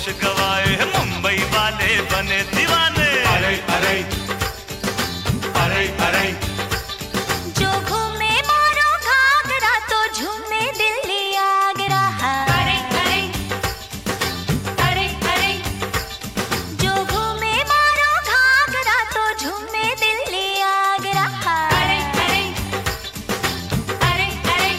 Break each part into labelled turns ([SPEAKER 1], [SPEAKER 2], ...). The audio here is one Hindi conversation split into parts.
[SPEAKER 1] गवाए मुंबई वाले बने दीवाने।
[SPEAKER 2] अरे अरे अरे अरे
[SPEAKER 3] जो घूमे मारो घाघरा तो झूमे दिल्ली आगरा। अरे अरे अरे अरे जो घूमे मारो घाघरा तो झूमे दिल्ली आगरा। अरे अरे अरे अरे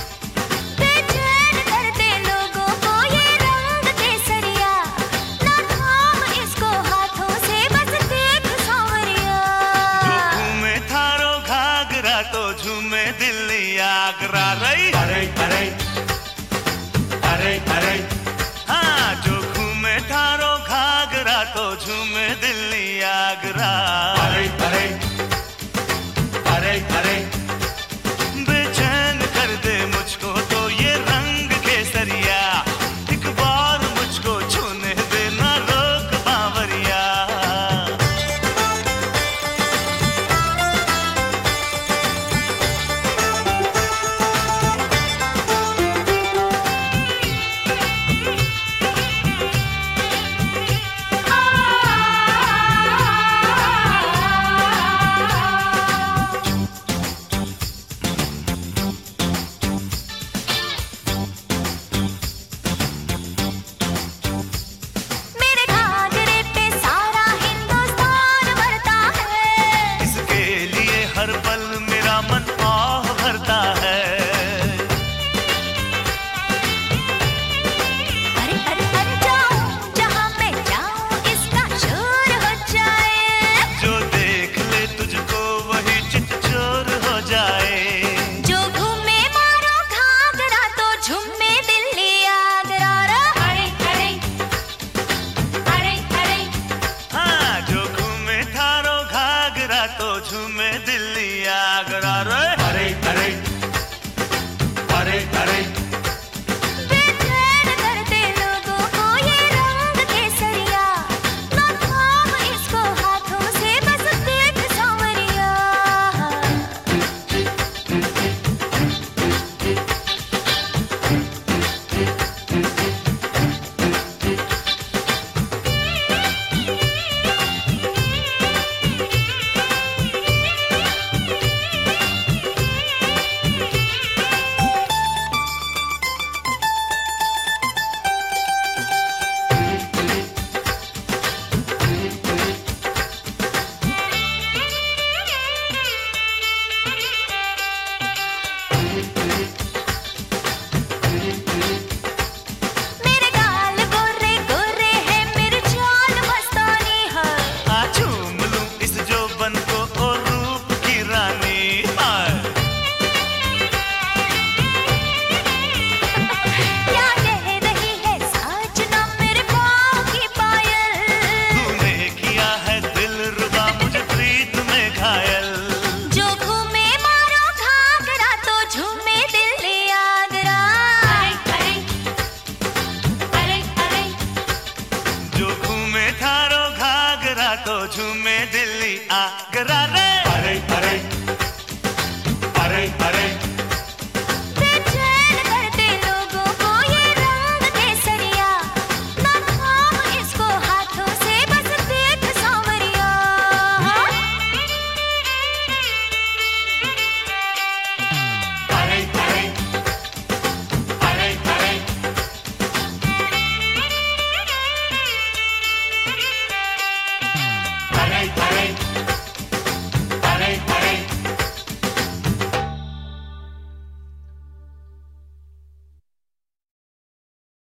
[SPEAKER 3] बेचैन करते लोगों को ये रंग केसरिया, ना थाम इसको हाथों से बस देख सांवरिया।
[SPEAKER 1] जो घूमे थारो घाघरा तो झूमे दिल्ली आगरा रही।
[SPEAKER 2] अरे अरे अरे अरे
[SPEAKER 1] हाँ, जो घूमे थारो घाघरा तो झूमे दिल्ली आगरा।
[SPEAKER 2] अरे अरे अरे अरे
[SPEAKER 1] बेचैन कर दे मुझको तो ये रंग केसरिया, एक बार मुझको छूने देना रोक बावरिया।
[SPEAKER 3] मेरे घाघरे पे सारा हिंदुस्तान मरता है,
[SPEAKER 1] इसके लिए हर पल मेरा मन आह भरता है।
[SPEAKER 3] अरे अरे अरे जाऊं जहां मैं जाऊं इसका शोर हो जाए।
[SPEAKER 1] जो देख ले तुझको वही चितचोर हो जाए।
[SPEAKER 3] जो घूमे मारो घाघरा तो झूमे दिल्ली आगरा। अरे अरे अरे अरे
[SPEAKER 1] हाँ, जो घूमे थारो घाघरा तो झूमे दिल्ली आगरा रे।
[SPEAKER 2] अरे अरे अरे अरे
[SPEAKER 3] बेचैन करते लोगों को ये रंग केसरिया, ना थाम इसको हाथों से बस देख सांवरिया। मेरे गाल गोरे गोरे हैं, मेरी चाल मस्तानी है।
[SPEAKER 1] आ चूम लूं इस जोबन को ओ रूप की रानी। हाय,
[SPEAKER 3] क्या कह रही है सच ना मेरे पाँव की पायल।
[SPEAKER 1] तूने किया है दिल रुबा मुझे प्रीत में घायल।
[SPEAKER 3] जो घूमे मारो घाघरा तो झूमे दिल्ली आगरा। अरे अरे अरे अरे
[SPEAKER 1] जो घूमे थारो घाघरा तो झूमे दिल्ली आगरा रे।